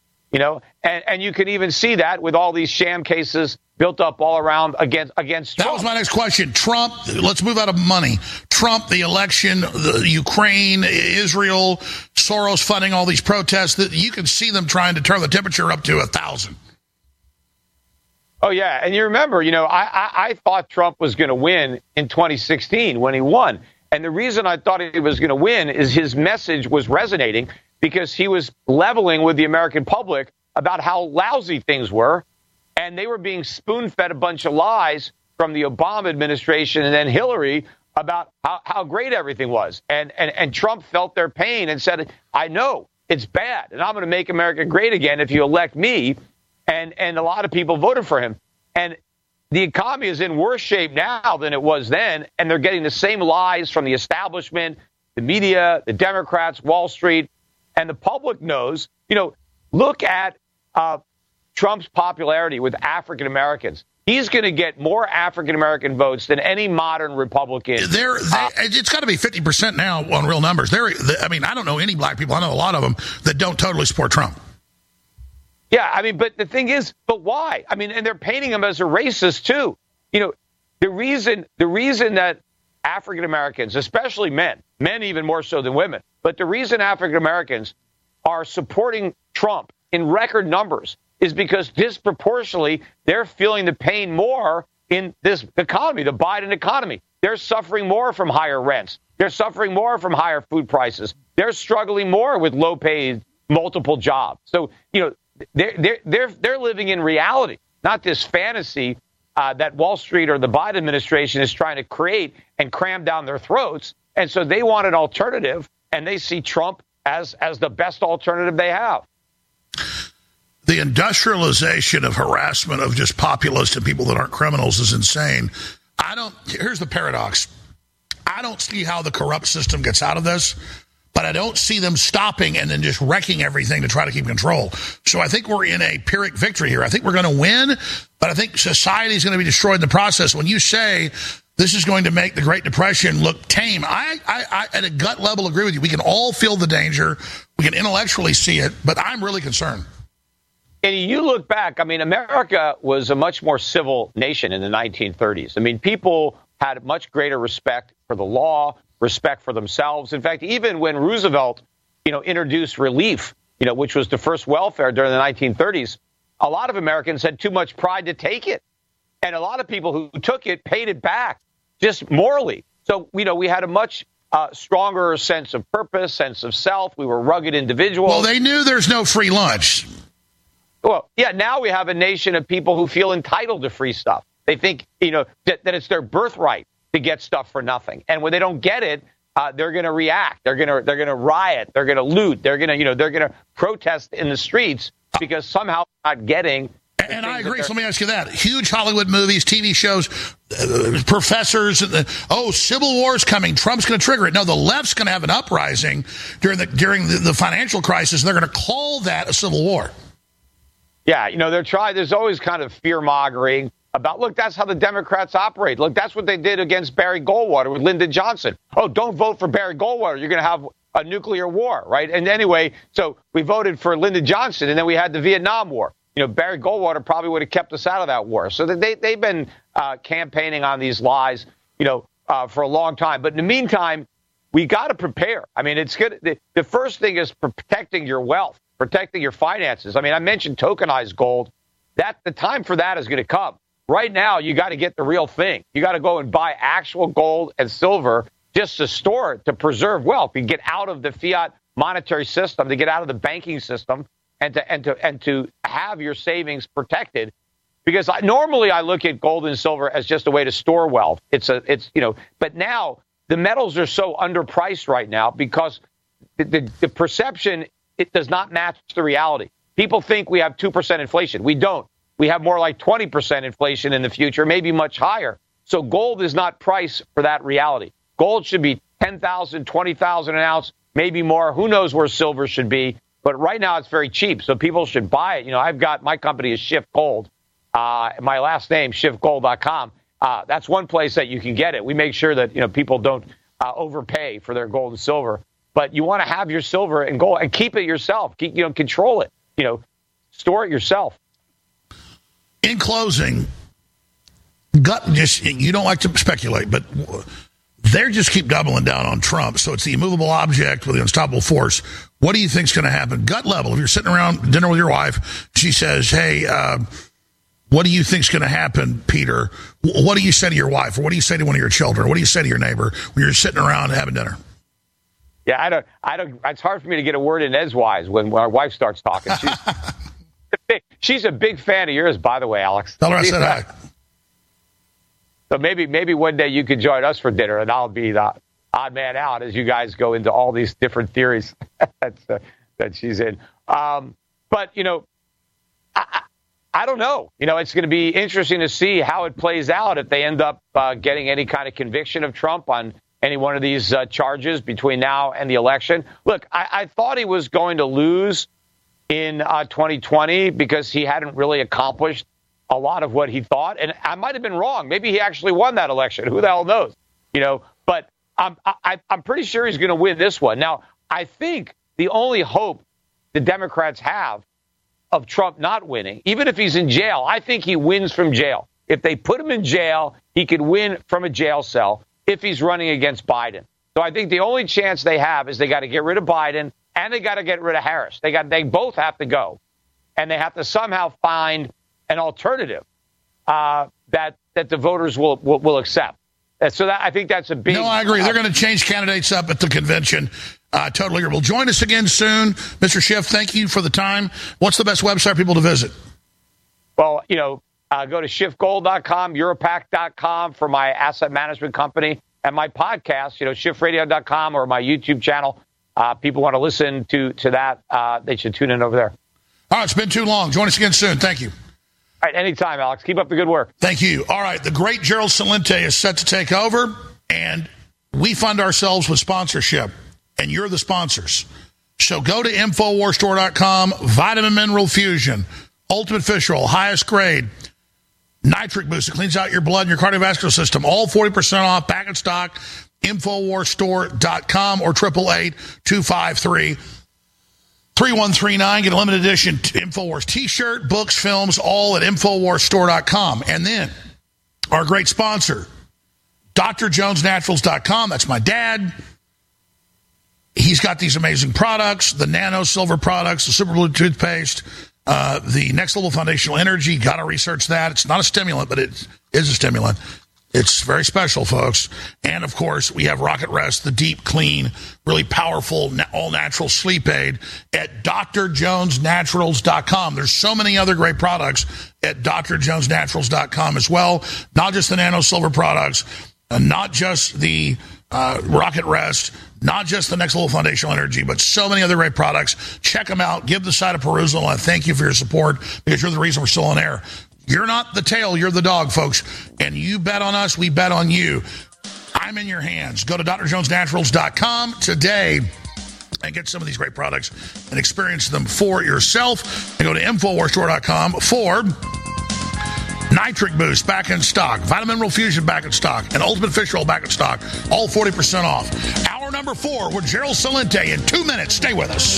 And you can even see that with all these sham cases built up all around against Trump. That was my next question. Trump, let's move out of money. Trump, the election, the Ukraine, Israel, Soros funding all these protests. You can see them trying to turn the temperature up to 1,000. Oh, yeah. And you remember, I thought Trump was going to win in 2016 when he won. And the reason I thought he was going to win is his message was resonating because he was leveling with the American public about how lousy things were. And they were being spoon-fed a bunch of lies from the Obama administration and then Hillary about how great everything was. And Trump felt their pain and said, I know it's bad, and I'm going to make America great again if you elect me. And a lot of people voted for him. And the economy is in worse shape now than it was then, and they're getting the same lies from the establishment, the media, the Democrats, Wall Street, and the public knows. Look at Trump's popularity with African Americans. He's going to get more African American votes than any modern Republican. It's got to be 50% now on real numbers. I don't know any black people. I know a lot of them that don't totally support Trump. Yeah, but the thing is, but why? And they're painting him as a racist too. The reason that African Americans, especially men even more so than women, but the reason African Americans are supporting Trump in record numbers is because disproportionately they're feeling the pain more in this economy, the Biden economy. They're suffering more from higher rents. They're suffering more from higher food prices. They're struggling more with low-paid multiple jobs. So, they're living in reality, not this fantasy that Wall Street or the Biden administration is trying to create and cram down their throats. And so they want an alternative, and they see Trump as the best alternative they have. The industrialization of harassment of just populists and people that aren't criminals is insane. Here's the paradox. I don't see how the corrupt system gets out of this, but I don't see them stopping and then just wrecking everything to try to keep control. So I think we're in a Pyrrhic victory here. I think we're going to win, but I think society is going to be destroyed in the process. When you say this is going to make the Great Depression look tame, I at a gut level agree with you. We can all feel the danger. We can intellectually see it, but I'm really concerned. And you look back, America was a much more civil nation in the 1930s. People had much greater respect for the law, respect for themselves. In fact, even when Roosevelt, introduced relief, which was the first welfare during the 1930s, a lot of Americans had too much pride to take it. And a lot of people who took it paid it back just morally. So, we had a much stronger sense of purpose, sense of self. We were rugged individuals. Well, they knew there's no free lunch. Well, yeah, now we have a nation of people who feel entitled to free stuff. They think, that it's their birthright to get stuff for nothing. And when they don't get it, they're going to react. They're going to riot. They're going to loot. They're going to protest in the streets because somehow they're not getting. And I agree. So let me ask you that. Huge Hollywood movies, TV shows, professors, Civil War's coming. Trump's going to trigger it. No, the left's going to have an uprising during the financial crisis. And they're going to call that a civil war. Yeah, there's always kind of fear-mongering about, look, that's how the Democrats operate. Look, that's what they did against Barry Goldwater with Lyndon Johnson. Oh, don't vote for Barry Goldwater. You're going to have a nuclear war, right? And anyway, so we voted for Lyndon Johnson, and then we had the Vietnam War. Barry Goldwater probably would have kept us out of that war. So they've been campaigning on these lies, for a long time. But in the meantime, we got to prepare. It's good. The first thing is protecting your wealth, protecting your finances. I mentioned tokenized gold. The time for that is going to come. Right now, you got to get the real thing. You got to go and buy actual gold and silver just to store it, to preserve wealth, and get out of the fiat monetary system, to get out of the banking system, and to have your savings protected. Because normally I look at gold and silver as just a way to store wealth. But now the metals are so underpriced right now because the perception, it does not match the reality. People think we have 2% inflation. We don't. We have more like 20% inflation in the future, maybe much higher. So gold is not priced for that reality. Gold should be $10,000, $20,000 an ounce, maybe more. Who knows where silver should be? But right now it's very cheap, so people should buy it. I've got, my company is Shift Gold. My last name, shiftgold.com. That's one place that you can get it. We make sure that people don't overpay for their gold and silver, but you want to have your silver and gold and keep it yourself. Control it. Store it yourself. In closing, you don't like to speculate, but they just keep doubling down on Trump. So it's the immovable object with the unstoppable force. What do you think's going to happen? Gut level, if you're sitting around dinner with your wife, she says, hey, what do you think's going to happen, Peter? What do you say to your wife? Or what do you say to one of your children? What do you say to your neighbor when you're sitting around having dinner? Yeah, I don't. It's hard for me to get a word in edgewise when our wife starts talking. She's a big fan of yours, by the way, Alex. Tell her I said hi. So maybe one day you could join us for dinner, and I'll be the odd man out as you guys go into all these different theories that she's in. But I don't know. It's going to be interesting to see how it plays out if they end up getting any kind of conviction of Trump on any one of these charges between now and the election. Look, I thought he was going to lose in 2020 because he hadn't really accomplished a lot of what he thought. And I might have been wrong. Maybe he actually won that election. Who the hell knows? But I'm pretty sure he's going to win this one. Now, I think the only hope the Democrats have of Trump not winning, even if he's in jail, I think he wins from jail. If they put him in jail, he could win from a jail cell if he's running against Biden. So I think the only chance they have is they got to get rid of Biden and they got to get rid of Harris. They both have to go, and they have to somehow find an alternative that the voters will accept. So I think that's a big. No, I agree. They're going to change candidates up at the convention. Totally agree. Well, join us again soon, Mr. Schiff. Thank you for the time. What's the best website for people to visit? Well, go to schiffgold.com, Europac.com for my asset management company, and my podcast, schiffradio.com or my YouTube channel. People want to listen to that. They should tune in over there. All right, it's been too long. Join us again soon. Thank you. All right, anytime, Alex. Keep up the good work. Thank you. All right, the great Gerald Celente is set to take over, and we fund ourselves with sponsorship, and you're the sponsors. So go to InfoWarsStore.com, Vitamin Mineral Fusion, Ultimate Fish Oil, highest grade, Nitric Boost. It cleans out your blood and your cardiovascular system. All 40% off, back in stock, InfoWarsStore.com or 888-253-3139. Get a limited edition InfoWars t-shirt, books, films, all at InfoWarsStore.com. And then our great sponsor, DrJonesNaturals.com. That's my dad. He's got these amazing products, the Nano Silver products, the Super Blue toothpaste, the Next Level Foundational Energy. Got to research that. It's not a stimulant, but it is a stimulant. It's very special, folks. And, of course, we have Rocket Rest, the deep, clean, really powerful, all-natural sleep aid at DrJonesNaturals.com. There's so many other great products at DrJonesNaturals.com as well. Not just the Nano Silver products, not just the Rocket Rest, not just the Next Level Foundational Energy, but so many other great products. Check them out. Give the site a perusal, and I thank you for your support because you're the reason we're still on air. You're not the tail, you're the dog, folks. And you bet on us, we bet on you. I'm in your hands. Go to DrJonesNaturals.com today and get some of these great products and experience them for yourself. And go to InfoWarsStore.com for Nitric Boost back in stock, Vitamin Mineral Fusion back in stock, and Ultimate Fish Oil back in stock. All 40% off. Hour number 4 with Gerald Celente in 2 minutes. Stay with us.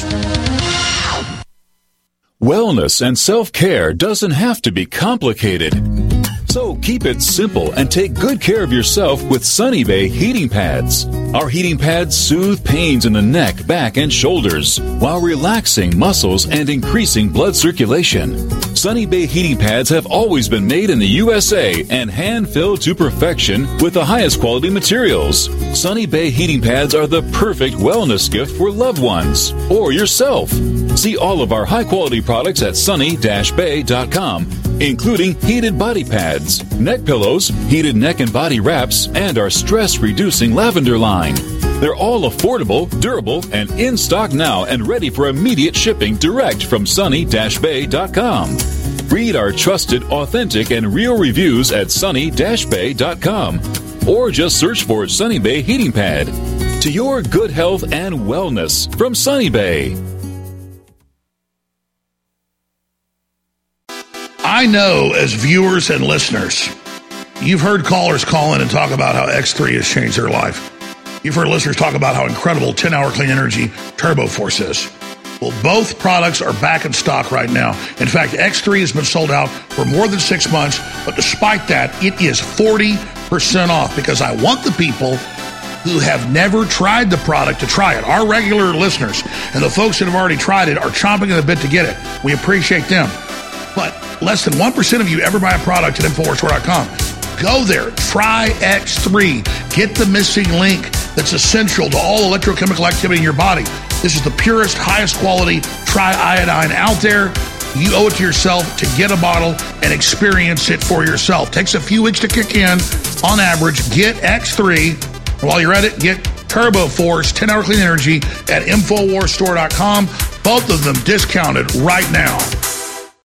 Wellness and self-care doesn't have to be complicated. So keep it simple and take good care of yourself with Sunny Bay heating pads. Our heating pads soothe pains in the neck, back, and shoulders while relaxing muscles and increasing blood circulation. Sunny Bay heating pads have always been made in the USA and hand-filled to perfection with the highest quality materials. Sunny Bay heating pads are the perfect wellness gift for loved ones or yourself. See all of our high-quality products at sunny-bay.com, including heated body pads, neck pillows, heated neck and body wraps, and our stress-reducing lavender line. They're all affordable, durable, and in stock now and ready for immediate shipping direct from sunny-bay.com. Read our trusted, authentic, and real reviews at sunny-bay.com or just search for Sunny Bay Heating Pad. To your good health and wellness from Sunny Bay. I know as viewers and listeners, You've heard callers call in and talk about how X3 has changed their life. You've heard listeners talk about how incredible 10-hour clean energy Turbo Force is. Well, both products are back in stock right now. In fact, X3 has been sold out for more than 6 months, but despite that, it is 40% off because I want the people who have never tried the product to try it. Our regular listeners and the folks that have already tried it are chomping at the bit to get it. We appreciate them. But less than 1% of you ever buy a product at InfoWarsStore.com. Go there, try X3, get the missing link that's essential to all electrochemical activity in your body. This is the purest, highest quality triiodine out there. You owe it to yourself to get a bottle and experience it for yourself. Takes a few weeks to kick in. On average, get X3. While you're at it, get Turbo Force 10-hour clean energy at InfoWarsStore.com. Both of them discounted right now.